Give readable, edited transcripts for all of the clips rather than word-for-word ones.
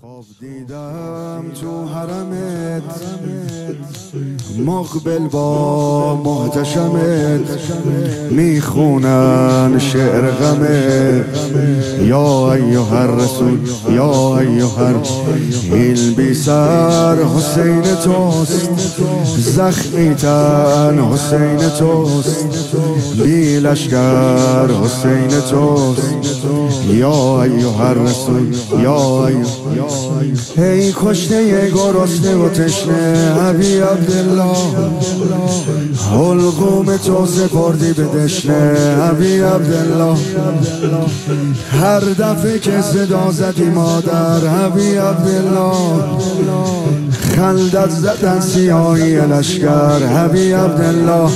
خواب دیدم تو حرمت مقبل با محتشمت میخونن شعر غمت. یا ایها الرسول یا ایها این بی سر حسین توست، زخمی تن حسین توست، بی لشکر حسین توست. یا ایها الرسول یا ایها ای کشته گرسنه و تشنه ابی عبدالله، حلقوم تو سپردی به دشنه ابی عبدالله. هر دفعه که صدا زدی مادر ابی عبدالله، خندت زدن سیاهی لشکر ابی عبدالله.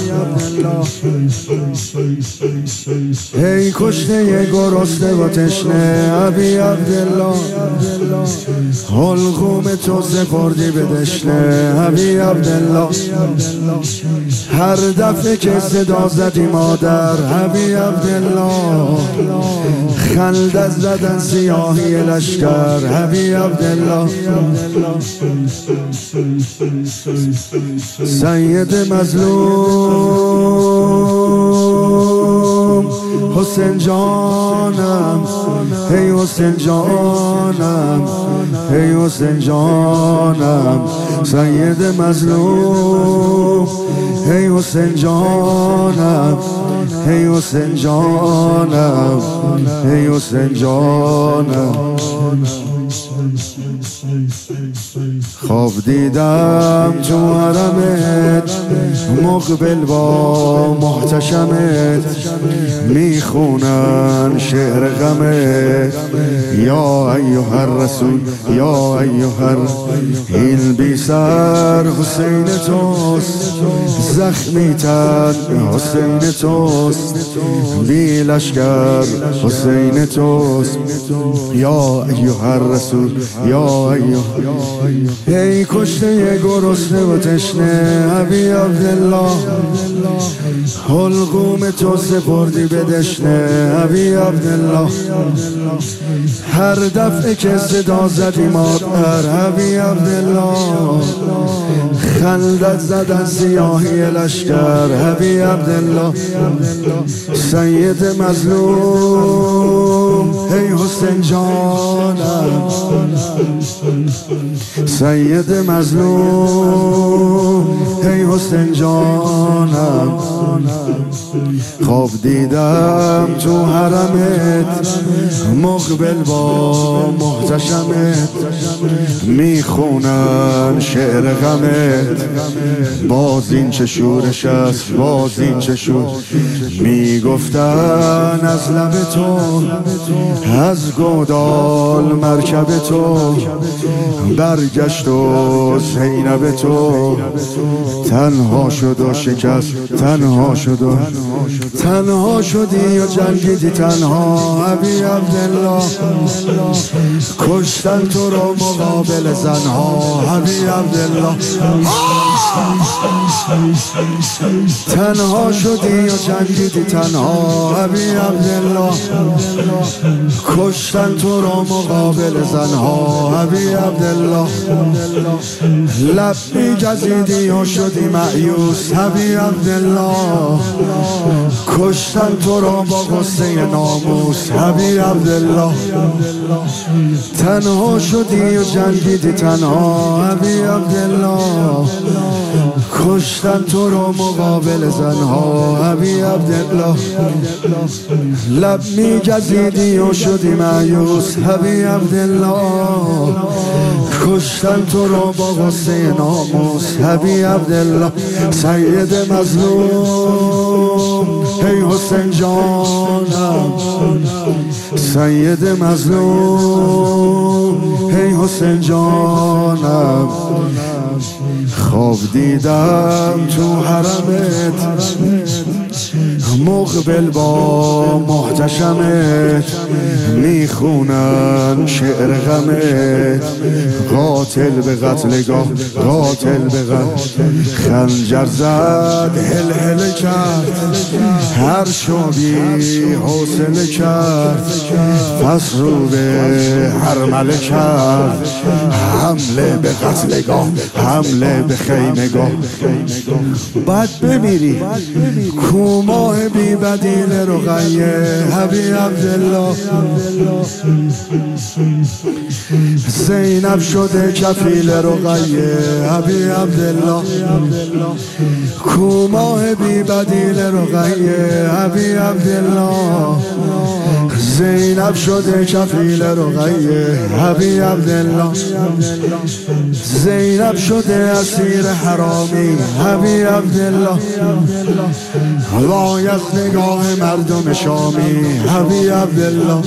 ای کشته گرسنه و تشنه ابی عبدالله، حلقوم تو سپردی به دشنه ابی عبدالله. هر دفعه که صدا زدی مادر ابی عبدالله، خندت زدن سیاهی لشکر ابی عبدالله. سید مظلوم حسین جانم، ای حسین جانم، ای حسین جانم. سید مظلوم ای حسین جانم، ای حسین جانم، ای حسین جانم. خواب دیدم تو حرمت مقبل با محتشمت میخونن شعر غمت. یا ایها الرسول یا ایها این بی سر حسین توست، زخمی تن حسین توست، بی لشکر حسین توست. یا ایها الرسول یا ایها ای کشته گرسنه و تشنه ابی عبدالله، حلقوم تو سپردی به دشنه ابی عبدالله. هر دفعه که صدا زدی مادر ابی عبدالله، خندت زدن سیاهی لشکر ابی عبدالله. سید مظلوم ای حسین جانم، سید مظلوم ای حسین جانم. خواب دیدم تو حرمت مقبل با محتشمت میخونن شعر غمت. باز این چه شورش است، باز این چه شور. میگفتن از لب تو، از گودال مرکب تو، برگشت و زینب تو تنها شد و شکست، تنها شد و تنها شدی و جنگیدی تنها ابی عبدالله. کشتن تو رو مقابل زنها ابی عبدالله. تنها شدی و جنگیدی تنها ابی عبدالله. کشتن تو رو مقابل زنها ابی عبدالله. لب میگزیدی و شدی مایوس ابی عبدالله. کشتن تو رو با غصه ناموس ابی عبدالله. تنها شدی و جنگیدی تنها ابی عبدالله. کشتن تو رو مقابل زنها ابی عبدالله. لب میگزیدی و شدی مایوس ابی عبدالله. کشتن تو رو با غصه ناموس ابی عبدالله. سید مظلوم ای حسین جانم، سید مظلوم ای حسین جانم. خواب دیدم تو حرمت مقبل با محتشمت میخونن شعر غمت. قاتل به قتلگاه، قاتل به قتل، خنجر زد هل هل کرد، هر شبی حوصله کرد، پس رو به هرمله کرد. حمله به قتلگاه، حمله به خیمگاه. باید بمیری کوماه بی بدیل رقیه حبیب عبدالله. زینب شده کفیل رقیه حبیب عبدالله. کوماه بی بدیل رقیه حبیب عبدالله. زینب شده کفیل رقیه حبیب عبدالله. زینب شده اسیر حرامی حبیب عبدالله. وای از نگاه مردم شامی حبیب عبدالله.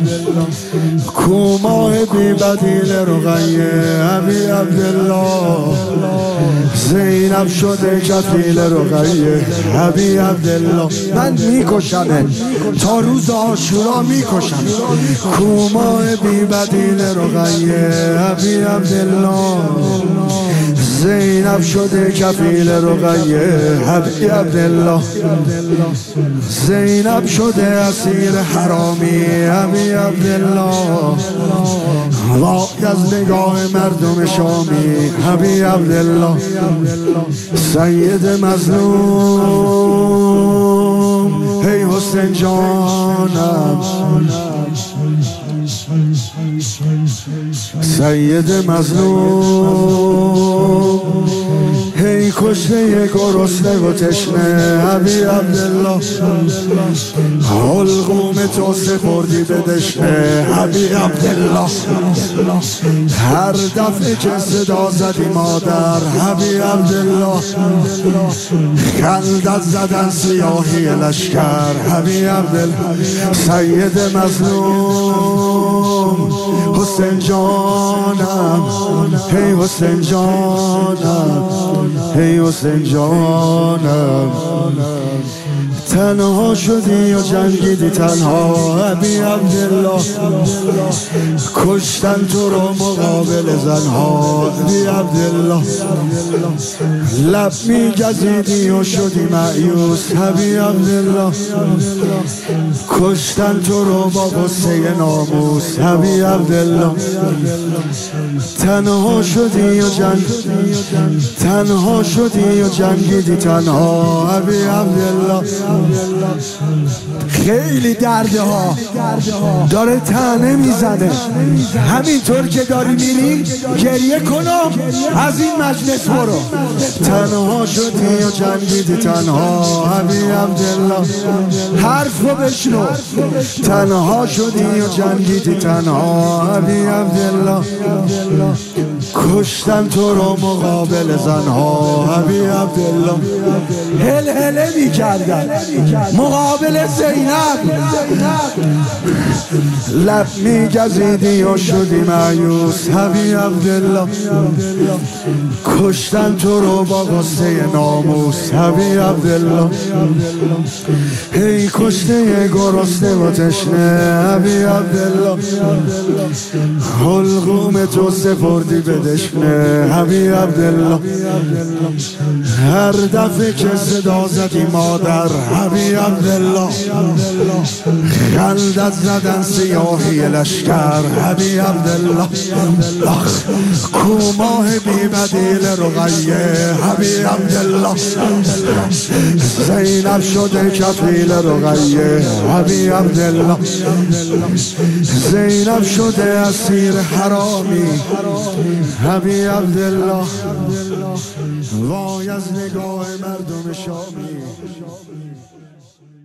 کوماه بی بدیل رقیه حبیب عبدالله. زینب شده کفیل رقیه حبیب عبدالله. من میکشمت تا روز عاشورا میکشم. کوماه بی بدیل رقیه حبیب عبدالله. زینب شده کفیل رقیه حبیب عبدالله. زینب شده اسیر حرامی حبیب عبدالله. وای از نگاه مردم شامی حبیب عبدالله. سید مظلوم هی حسین جانم، سید مظلوم هی کشته گرسنه و تشنه حبیب عبدالله. حلقوم تو سپردی به دشنه حبیب عبدالله. هر دفعه که صدا زدی مادر حبیب عبدالله. خندت زدن سیاهی لشکر حبیب عبدالله. سید مظلوم حسین جانم، هی حسین جانم، هی حسین جانم. تنها شدی و جنگیدی تنها حبیب عبدالله. کشتن تو رو مقابل زنها حبیب عبدالله. لب میگزیدی و شدی مایوس حبیب عبدالله. کشتن تو رو با غصه ناموس حبیب عبدالله. تنها شدی و تنها شدی و جنگیدی تنها حبیب عبدالله. خیلی درده ها داره طعنه میزنه. همینطور که داری میری گریه کنم از این مجلس برو. تنها شدی و جنگیدی تنها حبیب عبدالله. حرفو بشنو. تنها شدی و جنگیدی تنها حبیب عبدالله. کشتن تو رو مقابل زنها حبیب عبدالله. هل هله میکردن مقابل زینب. لب میگزیدی و شدی مایوس حبیب عبدالله. کشتن تو رو با غصه ناموس حبیب عبدالله. هی کشته گرسنه و تشنه حبیب عبدالله. حلقوم تو سپردی به دشنه حبیب عبدالله. هر دفعه که صدا زدی مادر حبیب عبدالله. خندت زدن سیاهی لشکر حبیب عبدالله. کوماه بی بدیل رقیه حبیب عبدالله. زینب شده کفیل رقیه حبیب عبدالله. زینب شده اسیر حرامی حبیب عبدالله. وای از نگاه مردم شامی.